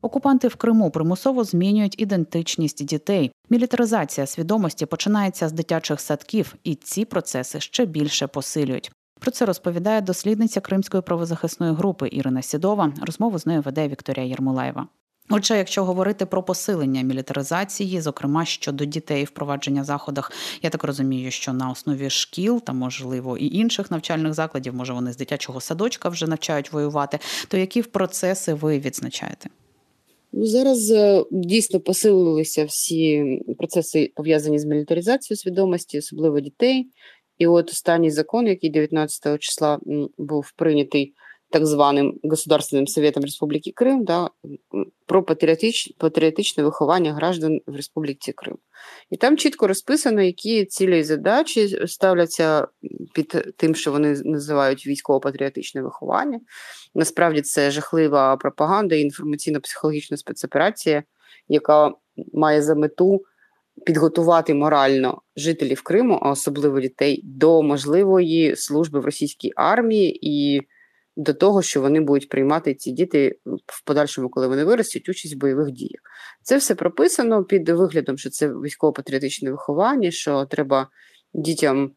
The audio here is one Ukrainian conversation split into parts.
Окупанти в Криму примусово змінюють ідентичність дітей. Мілітаризація свідомості починається з дитячих садків, і ці процеси ще більше посилюють. Про це розповідає дослідниця Кримської правозахисної групи Ірина Сідова. Розмову з нею веде Вікторія Єрмолаєва. Отже, якщо говорити про посилення мілітаризації, зокрема щодо дітей впровадження заходах, я так розумію, що на основі шкіл та, можливо, і інших навчальних закладів, може вони з дитячого садочка вже навчають воювати, то які процеси ви відзначаєте? Зараз дійсно посилилися всі процеси, пов'язані з мілітаризацією свідомості, особливо дітей. І от останній закон, який 19 числа був прийнятий так званим Государственним Советом Республіки Крим, про патріотичне виховання граждан в Республіці Крим. І там чітко розписано, які цілі і задачі ставляться під тим, що вони називають військово-патріотичне виховання. Насправді це жахлива пропаганда і інформаційно-психологічна спецоперація, яка має за мету підготувати морально жителів Криму, а особливо дітей, до можливої служби в російській армії і до того, що вони будуть приймати ці діти в подальшому, коли вони виростуть, участь в бойових діях. Це все прописано під виглядом, що це військово-патріотичне виховання, що треба дітям,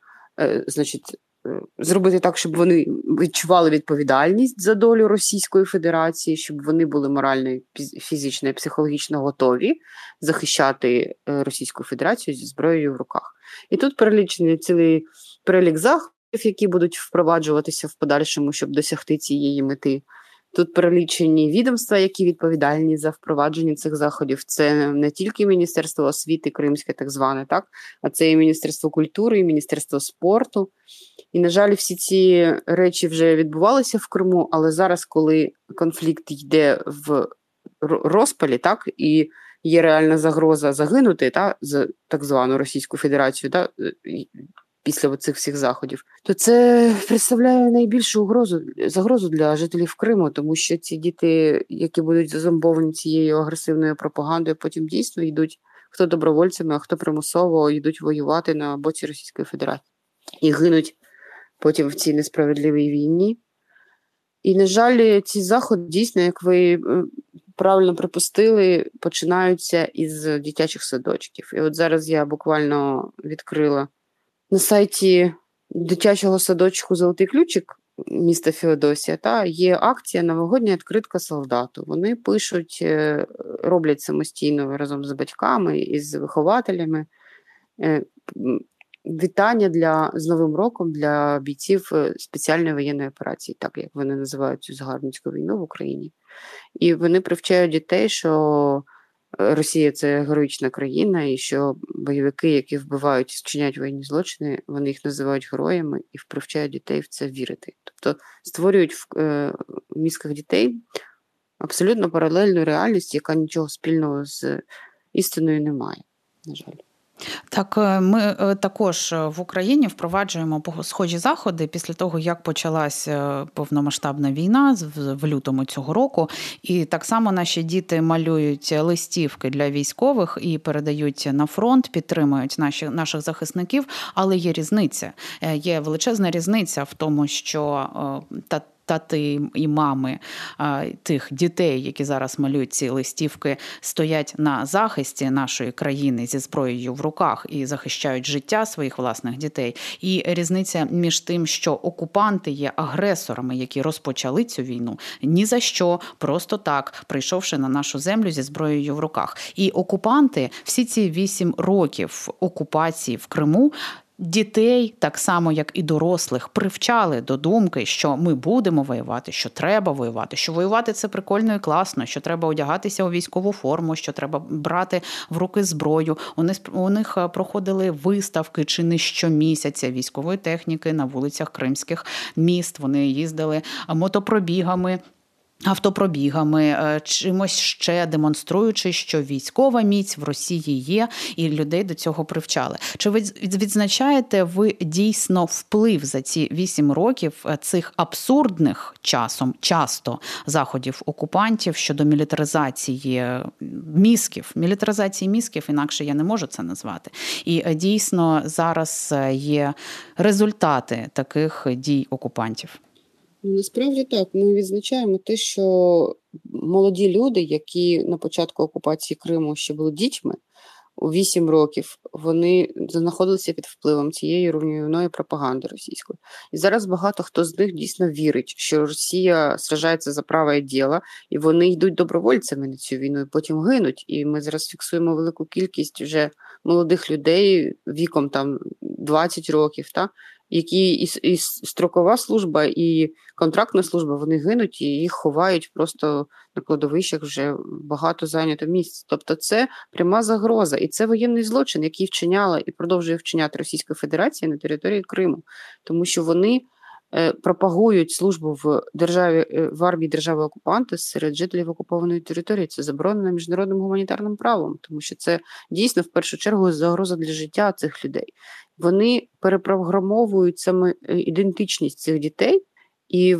зробити так, щоб вони відчували відповідальність за долю Російської Федерації, щоб вони були морально, фізично і психологічно готові захищати Російську Федерацію зі зброєю в руках. І тут перелічений цілий перелік заходів, які будуть впроваджуватися в подальшому, щоб досягти цієї мети. Тут перелічені відомства, які відповідальні за впровадження цих заходів. Це не тільки Міністерство освіти кримське, так зване, а це і Міністерство культури, і Міністерство спорту. І, на жаль, всі ці речі вже відбувалися в Криму, але зараз, коли конфлікт йде в розпалі, і є реальна загроза загинути за так звану Російську Федерацію, після цих всіх заходів, то це представляє найбільшу загрозу для жителів Криму, тому що ці діти, які будуть зазомбовані цією агресивною пропагандою, потім дійсно йдуть, хто добровольцями, а хто примусово йдуть воювати на боці Російської Федерації. І гинуть потім в цій несправедливій війні. І, на жаль, ці заходи дійсно, як ви правильно припустили, починаються із дитячих садочків. І от зараз я буквально відкрила на сайті дитячого садочку «Золотий ключик» міста Феодосія, є акція «Новогодня відкритка солдату». Вони пишуть, роблять самостійно разом з батьками і з вихователями вітання з Новим роком для бійців спеціальної воєнної операції, так як вони називають цю загарбницьку війну в Україні. І вони привчають дітей, що Росія – це героїчна країна, і що бойовики, які вбивають і вчиняють воєнні злочини, вони їх називають героями і привчають дітей в це вірити. Тобто створюють в мізках дітей абсолютно паралельну реальність, яка нічого спільного з істиною не має, на жаль. Так, ми також в Україні впроваджуємо схожі заходи після того, як почалася повномасштабна війна в лютому цього року. І так само наші діти малюють листівки для військових і передають на фронт, підтримують наших захисників. Але є різниця. Є величезна різниця в тому, що тати і мами тих дітей, які зараз малюють ці листівки, стоять на захисті нашої країни зі зброєю в руках і захищають життя своїх власних дітей. І різниця між тим, що окупанти є агресорами, які розпочали цю війну, ні за що, просто так, прийшовши на нашу землю зі зброєю в руках. І окупанти всі ці 8 років окупації в Криму дітей, так само, як і дорослих, привчали до думки, що ми будемо воювати, що треба воювати, що воювати – це прикольно і класно, що треба одягатися у військову форму, що треба брати в руки зброю. У них проходили виставки чи не щомісяця військової техніки на вулицях кримських міст. Вони їздили мотопробігами, автопробігами, чимось ще демонструючи, що військова міць в Росії є, і людей до цього привчали. Чи ви відзначаєте ви дійсно вплив за ці 8 років цих абсурдних часом часто заходів окупантів щодо мілітаризації мізків, інакше я не можу це назвати. І дійсно зараз є результати таких дій окупантів? Насправді так, ми відзначаємо те, що молоді люди, які на початку окупації Криму ще були дітьми, у 8 років вони знаходилися під впливом цієї руйнівної пропаганди російської. І зараз багато хто з них дійсно вірить, що Росія сражається за праве діло, і вони йдуть добровольцями на цю війну, і потім гинуть. І ми зараз фіксуємо велику кількість вже молодих людей віком там 20 років, які і строкова служба, і контрактна служба, вони гинуть і їх ховають просто на кладовищах, вже багато зайнято місць. Тобто це пряма загроза, і це воєнний злочин, який вчиняла і продовжує вчиняти Російська Федерація на території Криму, тому що вони пропагують службу в армії держави-окупанта серед жителів окупованої території. Це заборонено міжнародним гуманітарним правом, тому що це дійсно в першу чергу загроза для життя цих людей. Вони перепрограмовують саме ідентичність цих дітей, і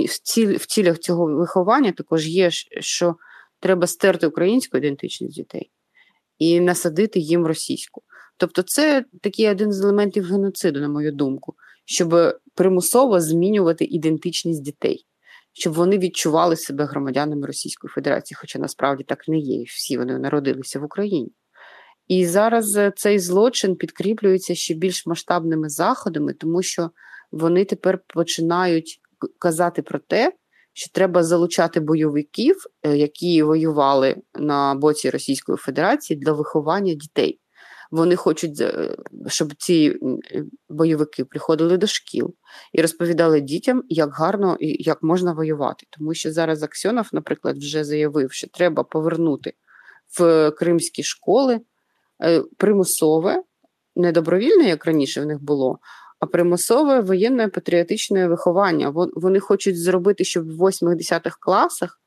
в цілях цього виховання також є, що треба стерти українську ідентичність дітей і насадити їм російську. Тобто це такий один з елементів геноциду, на мою думку, щоб примусово змінювати ідентичність дітей, щоб вони відчували себе громадянами Російської Федерації, хоча насправді так не є, всі вони народилися в Україні. І зараз цей злочин підкріплюється ще більш масштабними заходами, тому що вони тепер починають казати про те, що треба залучати бойовиків, які воювали на боці Російської Федерації, для виховання дітей. Вони хочуть, щоб ці бойовики приходили до шкіл і розповідали дітям, як гарно і як можна воювати. Тому що зараз Аксьонов, наприклад, вже заявив, що треба повернути в кримські школи примусове, не добровільне, як раніше в них було, а примусове воєнне патріотичне виховання. Вони хочуть зробити, щоб в 8-10 класах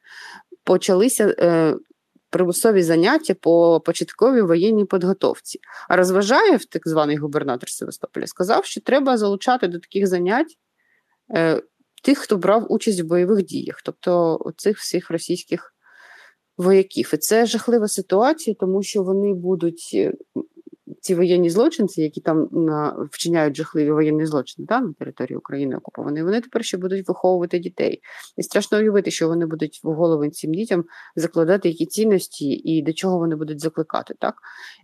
почалися примусові заняття по початковій воєнній підготовці. А Розважаєв, так званий губернатор Севастополя, сказав, що треба залучати до таких занять тих, хто брав участь в бойових діях, тобто оцих всіх російських вояків. І це жахлива ситуація, тому що вони будуть, ці воєнні злочинці, які там вчиняють жахливі воєнні злочини на території України окупованої, вони тепер ще будуть виховувати дітей. І страшно уявити, що вони будуть в голови цим дітям закладати які цінності і до чого вони будуть закликати. Так?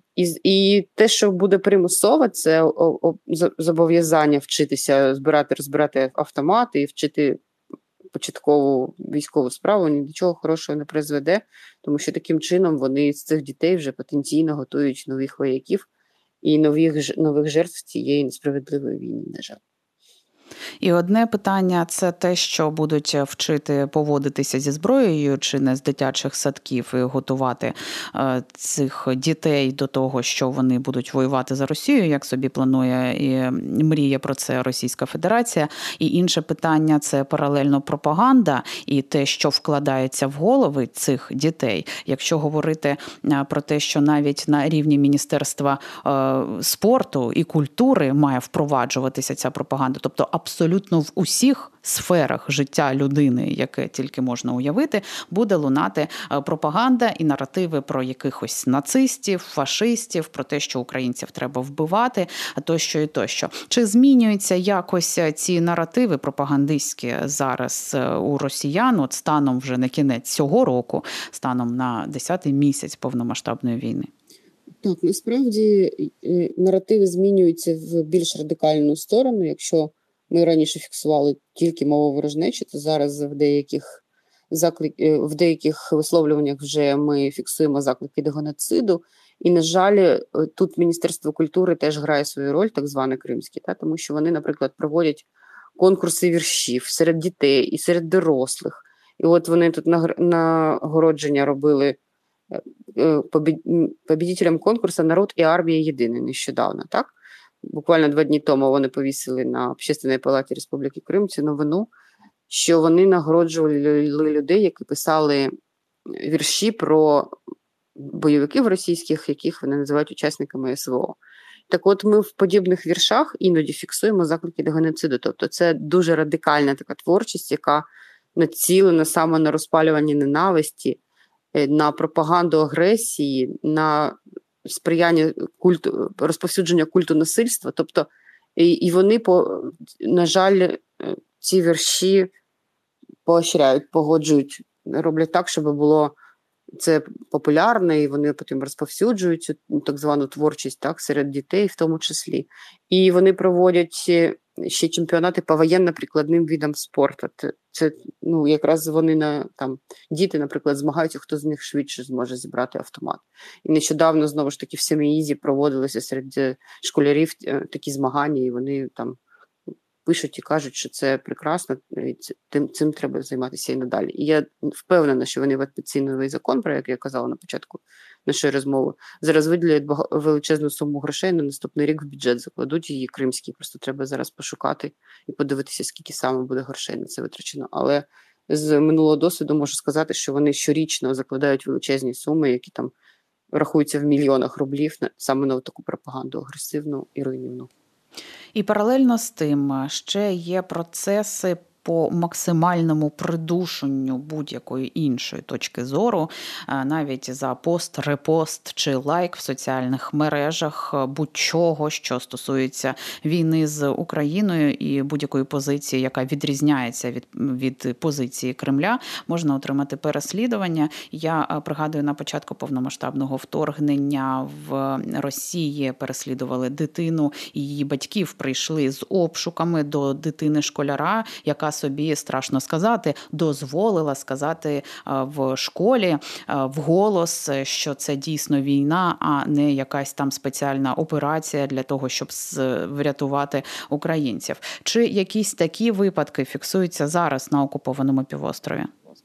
І те, що буде примусово, це зобов'язання вчитися розбирати автомати і вчити початкову військову справу, ні до чого хорошого не призведе, тому що таким чином вони з цих дітей вже потенційно готують нових вояків і нових жертв цієї несправедливої війни, на жаль. І одне питання – це те, що будуть вчити поводитися зі зброєю чи не з дитячих садків і готувати цих дітей до того, що вони будуть воювати за Росію, як собі планує і мріє про це Російська Федерація. І інше питання – це паралельно пропаганда і те, що вкладається в голови цих дітей. Якщо говорити про те, що навіть на рівні Міністерства спорту і культури має впроваджуватися ця пропаганда, тобто абсолютно в усіх сферах життя людини, яке тільки можна уявити, буде лунати пропаганда і наративи про якихось нацистів, фашистів, про те, що українців треба вбивати, тощо і тощо. Чи змінюються якось ці наративи пропагандистські зараз у росіян, от станом вже на кінець цього року, станом на 10-й місяць повномасштабної війни? Так, насправді наративи змінюються в більш радикальну сторону. Якщо ми раніше фіксували тільки мову ворожнечі, то зараз в деяких висловлюваннях вже ми фіксуємо заклики до геноциду. І, на жаль, тут Міністерство культури теж грає свою роль, так зване кримське, тому що вони, наприклад, проводять конкурси віршів серед дітей і серед дорослих. І от вони тут нагородження робили победителям конкурсу «Народ і армія єдиний» нещодавно, так? Буквально 2 дні тому вони повісили на Общественній палаті Республіки Крим цю новину, що вони нагороджували людей, які писали вірші про бойовиків російських, яких вони називають учасниками СВО. Так от ми в подібних віршах іноді фіксуємо заклики до геноциду. Тобто це дуже радикальна така творчість, яка націлена саме на розпалювання ненависті, на пропаганду агресії, на сприяння розповсюдження культу насильства. Тобто, і вони, на жаль, ці вірші поощряють, погоджують роблять так, щоб було це популярно, і вони потім розповсюджують цю так звану творчість, так, серед дітей в тому числі. І вони проводять ще чемпіонати по воєнно-прикладним видам спорту. Це якраз вони діти, наприклад, змагаються, хто з них швидше зможе зібрати автомат. І нещодавно, знову ж таки, в Семиїзі проводилися серед школярів такі змагання, і вони там пишуть і кажуть, що це прекрасно, і цим треба займатися і надалі. І я впевнена, що вони в цей новий закон, про який я казала на початку нашої розмови, зараз виділять величезну суму грошей, на наступний рік в бюджет закладуть її кримський. Просто треба зараз пошукати і подивитися, скільки саме буде грошей на це витрачено. Але з минулого досвіду можу сказати, що вони щорічно закладають величезні суми, які там рахуються в мільйонах рублів саме на таку пропаганду агресивну і руйнівну. І паралельно з тим ще є процеси по максимальному придушенню будь-якої іншої точки зору, навіть за пост, репост чи лайк в соціальних мережах будь-чого, що стосується війни з Україною і будь-якої позиції, яка відрізняється від позиції Кремля, можна отримати переслідування. Я пригадую, на початку повномасштабного вторгнення в Росії переслідували дитину, і її батьків прийшли з обшуками до дитини-школяра, яка собі, страшно сказати, дозволила сказати в школі вголос, що це дійсно війна, а не якась там спеціальна операція для того, щоб врятувати українців. Чи якісь такі випадки фіксуються зараз на окупованому півострові?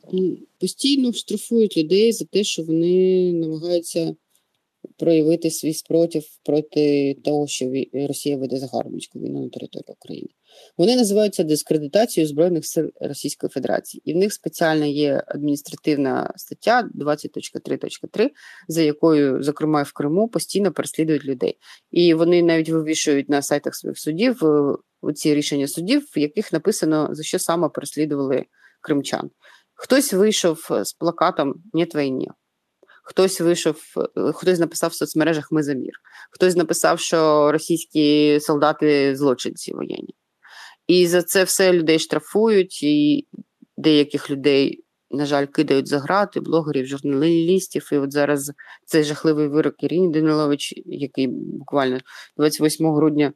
Постійно штрафують людей за те, що вони намагаються проявити свій спротив проти того, що Росія веде загарбницьку війну на території України. Вони називаються дискредитацією Збройних сил Російської Федерації. І в них спеціально є адміністративна стаття 20.3.3, за якою, зокрема, в Криму постійно переслідують людей. І вони навіть вивішують на сайтах своїх судів ці рішення судів, в яких написано, за що саме переслідували кримчан. Хтось вийшов з плакатом «Нет війни». Хтось написав в соцмережах «Ми за мир». Хтось написав, що російські солдати – злочинці воєнні. І за це все людей штрафують, і деяких людей, на жаль, кидають за грати, блогерів, журналістів. І от зараз цей жахливий вирок Ірині Данилович, який буквально 28 грудня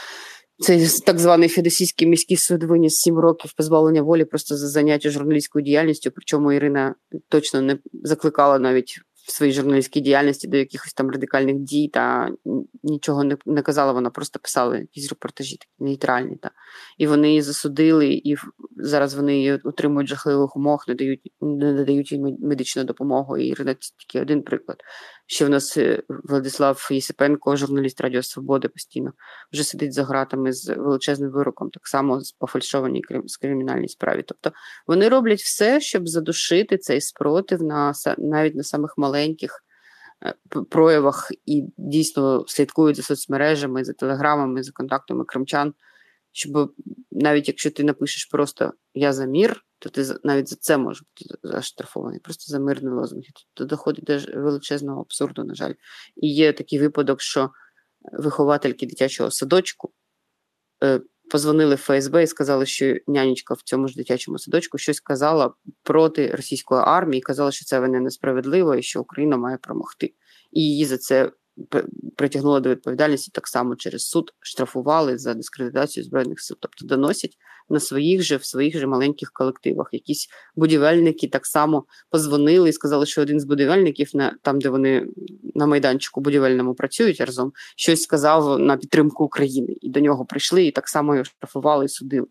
цей так званий Федосійський міський суд виніс 7 років позбавлення волі просто за заняття журналістською діяльністю, причому Ірина точно не закликала навіть в своїй журналістській діяльності до якихось там радикальних дій, та нічого не казала, вона просто писала якісь репортажі такі нейтральні. І вони її засудили, і зараз вони її утримують в жахливих умовах, не надають їй медичну допомогу. І Ірина – це тільки один приклад. Ще в нас Владислав Єсипенко, журналіст Радіо Свободи, постійно вже сидить за ґратами з величезним вироком, так само по фальшованій кримінальній справі. Тобто вони роблять все, щоб задушити цей спротив навіть на самих маленьких проявах, і дійсно слідкують за соцмережами, за телеграмами, за контактами кримчан, щоб навіть якщо ти напишеш просто «Я за мир», то ти навіть за це можеш бути заштрафований, просто за мирні лозунги. Тут доходить до величезного абсурду, на жаль. І є такий випадок, що виховательки дитячого садочку позвонили в ФСБ і сказали, що нянечка в цьому ж дитячому садочку щось казала проти російської армії, казала, що це вона несправедливо і що Україна має перемогти. І її за це притягнули до відповідальності, так само через суд штрафували за дискредитацію Збройних сил. Тобто доносять в своїх же маленьких колективах. Якісь будівельники так само позвонили і сказали, що один з будівельників, там, де вони на майданчику будівельному працюють разом, щось сказав на підтримку України. І до нього прийшли, і так само його штрафували і судили.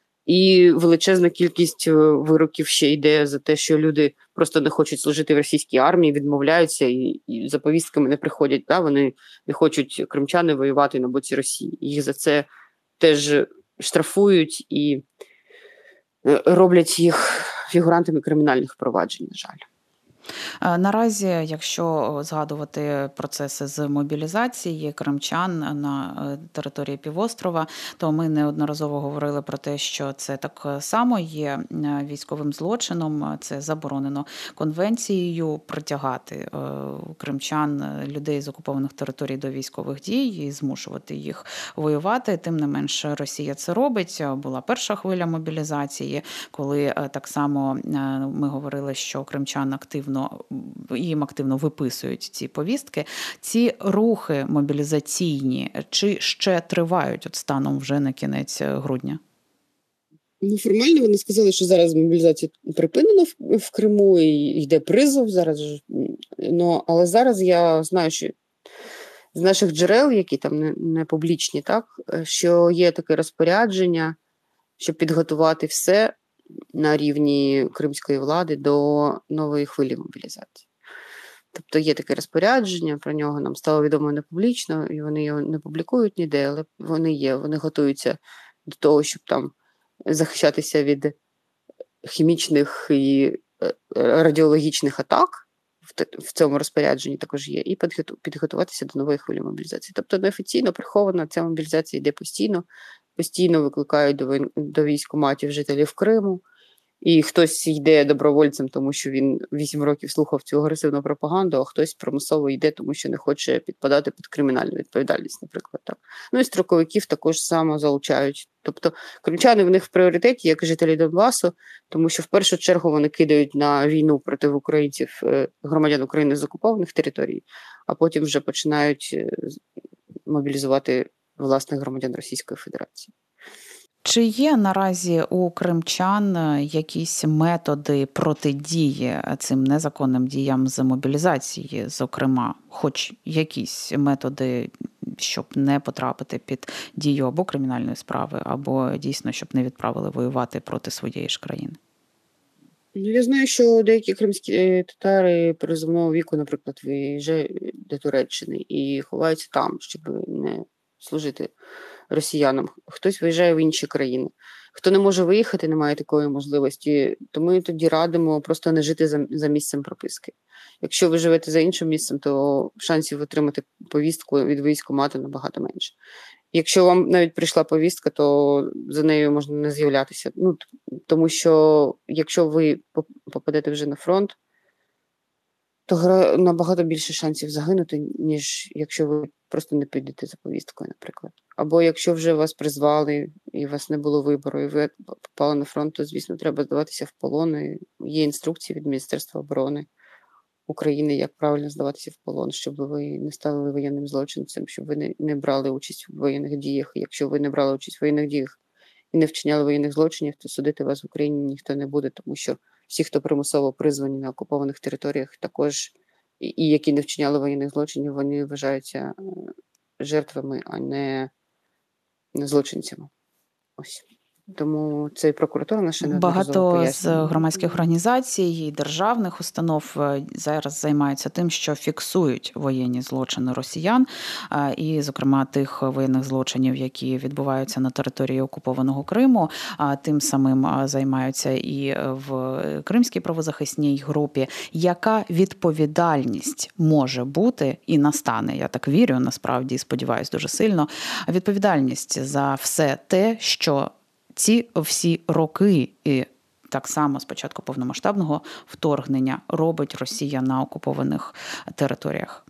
І величезна кількість вироків ще йде за те, що люди просто не хочуть служити в російській армії, відмовляються і за повістками не приходять. Вони не хочуть, кримчани, воювати на боці Росії. Їх за це теж штрафують і роблять їх фігурантами кримінальних проваджень, на жаль. Наразі, якщо згадувати процеси з мобілізації кримчан на території півострова, то ми неодноразово говорили про те, що це так само є військовим злочином, це заборонено конвенцією притягати кримчан, людей з окупованих територій до військових дій і змушувати їх воювати. Тим не менш, Росія це робить. Була перша хвиля мобілізації, коли так само ми говорили, що кримчан їм активно виписують ці повістки. Ці рухи мобілізаційні чи ще тривають от станом вже на кінець грудня? Формально вони сказали, що зараз мобілізація припинена в Криму і йде призов зараз. Але зараз я знаю, що з наших джерел, які там не публічні, так, що є таке розпорядження, щоб підготувати все на рівні кримської влади до нової хвилі мобілізації. Тобто є таке розпорядження, про нього нам стало відомо не публічно, і вони його не публікують ніде, але вони готуються до того, щоб там захищатися від хімічних і радіологічних атак, в цьому розпорядженні також є, і підготуватися до нової хвилі мобілізації. Тобто неофіційно прихована ця мобілізація йде постійно викликають до військкоматів жителів Криму, і хтось йде добровольцем, тому що він 8 років слухав цю агресивну пропаганду, а хтось примусово йде, тому що не хоче підпадати під кримінальну відповідальність, наприклад. Так. І строковиків також само залучають. Тобто кримчани в них в пріоритеті, як жителі Донбасу, тому що в першу чергу вони кидають на війну проти українців, громадян України з окупованих територій, а потім вже починають мобілізувати власних громадян Російської Федерації. Чи є наразі у кримчан якісь методи протидії цим незаконним діям з мобілізації, зокрема, хоч якісь методи, щоб не потрапити під дію або кримінальної справи, або дійсно, щоб не відправили воювати проти своєї ж країни? Я знаю, що деякі кримські татари призовного віку, наприклад, виїжджають до Туреччини і ховаються там, щоб не служити росіянам. Хтось виїжджає в інші країни. Хто не може виїхати, не має такої можливості, то ми тоді радимо просто не жити за місцем прописки. Якщо ви живете за іншим місцем, то шансів отримати повістку від військкомату набагато менше. Якщо вам навіть прийшла повістка, то за нею можна не з'являтися. Тому що якщо ви попадете вже на фронт, то набагато більше шансів загинути, ніж якщо ви просто не підете за повісткою, наприклад. Або якщо вже вас призвали, і у вас не було вибору, і ви попали на фронт, то, звісно, треба здаватися в полон. І є інструкції від Міністерства оборони України, як правильно здаватися в полон, щоб ви не стали воєнним злочинцем, щоб ви не брали участь в воєнних діях. І якщо ви не брали участь в воєнних діях і не вчиняли воєнних злочинів, то судити вас в Україні ніхто не буде, тому що всі, хто примусово призвані на окупованих територіях, також і які не вчиняли воєнних злочинів, вони вважаються жертвами, а не злочинцями. Ось. Тому це і прокуратура наша неодноразово пояснює. Багато з громадських організацій і державних установ зараз займаються тим, що фіксують воєнні злочини росіян, і, зокрема, тих воєнних злочинів, які відбуваються на території окупованого Криму. Тим самим займаються і в Кримській правозахисній групі. Яка відповідальність може бути і настане, я так вірю, насправді, і сподіваюся дуже сильно, відповідальність за все те, що ці всі роки і так само з початку повномасштабного вторгнення робить Росія на окупованих територіях?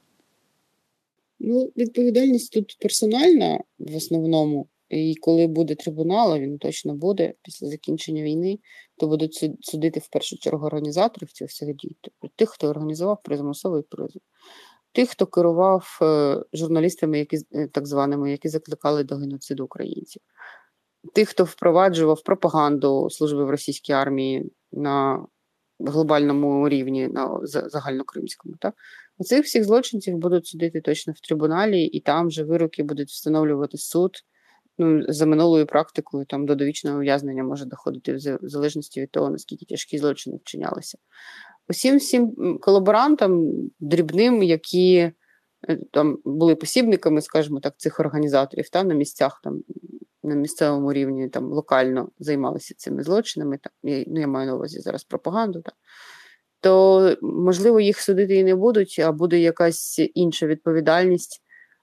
Відповідальність тут персональна в основному. І коли буде трибунал, а він точно буде після закінчення війни, то будуть судити в першу чергу організаторів цих всіх дій. Тобто тих, хто організував примусовий призов. Тих, хто керував журналістами, так званими, які закликали до геноциду українців. Тих, хто впроваджував пропаганду служби в російській армії на глобальному рівні, на загальнокримському. Так? Оцих всіх злочинців будуть судити точно в трибуналі, і там же вироки будуть встановлювати суд. За минулою практикою там до довічного ув'язнення може доходити в залежності від того, наскільки тяжкі злочини вчинялися. Усім колаборантам дрібним, які там були посібниками, скажімо так, цих організаторів, на місцях, на місцевому рівні, локально займалися цими злочинами. Я маю на увазі зараз пропаганду. то, можливо, їх судити і не будуть, а буде якась інша відповідальність,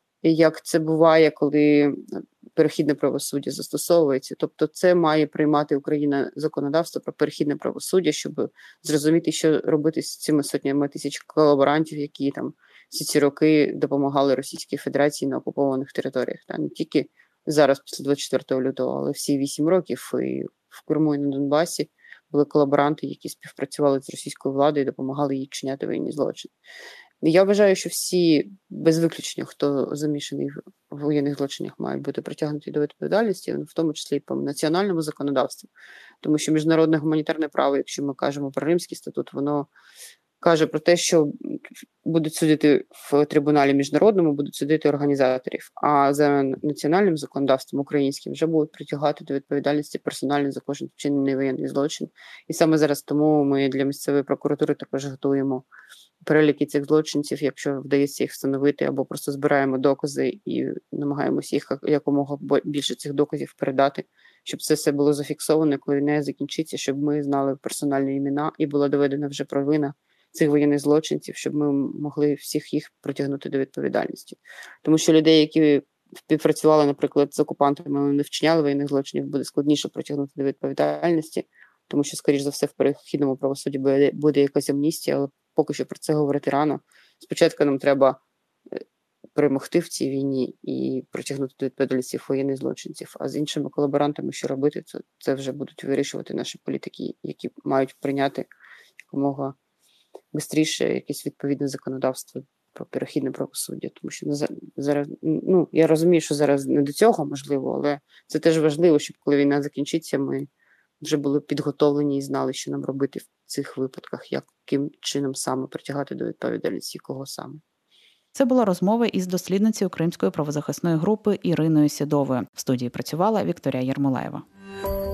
як це буває, коли перехідне правосуддя застосовується. Тобто це має приймати Україна законодавство про перехідне правосуддя, щоб зрозуміти, що робити з цими сотнями тисяч колаборантів, які там всі ці роки допомагали Російській Федерації на окупованих територіях. Та не тільки зараз, після 24 лютого, але всі 8 років і в Криму і на Донбасі були колаборанти, які співпрацювали з російською владою і допомагали їй вчиняти воєнні злочини. Я вважаю, що всі, без виключення, хто замішаний в воєнних злочинах, мають бути притягнуті до відповідальності, в тому числі і по національному законодавству. Тому що міжнародне гуманітарне право, якщо ми кажемо про Римський статут, воно каже про те, що будуть судити в трибуналі міжнародному, будуть судити організаторів, а за національним законодавством українським вже будуть притягати до відповідальності персонально за кожен вчинений воєнний злочин. І саме зараз тому ми для місцевої прокуратури також готуємо переліки цих злочинців, якщо вдається їх встановити, або просто збираємо докази і намагаємося їх якомога більше цих доказів передати, щоб це все було зафіксовано, коли війна закінчиться, щоб ми знали персональні імена і була доведена вже провина цих воєнних злочинців, щоб ми могли всіх їх притягнути до відповідальності. Тому що людей, які співпрацювали, наприклад, з окупантами, але не вчиняли воєнних злочинів, буде складніше притягнути до відповідальності, тому що, скоріш за все, в перехідному правосудді буде якась амністія, але поки що про це говорити рано. Спочатку нам треба перемогти в цій війні і притягнути до відповідальності воєнних злочинців. А з іншими колаборантами, що робити, це вже будуть вирішувати наші політики, які мають прийняти якомога швидше якесь відповідне законодавство про перехідне правосуддя. Тому що зараз, я розумію, що зараз не до цього можливо, але це теж важливо, щоб коли війна закінчиться, ми вже були підготовлені і знали, що нам робити в цих випадках, яким чином саме притягати до відповідальності, кого саме. Це була розмова із дослідницею Кримської правозахисної групи Іриною Сідовою. В студії працювала Вікторія Єрмолаєва.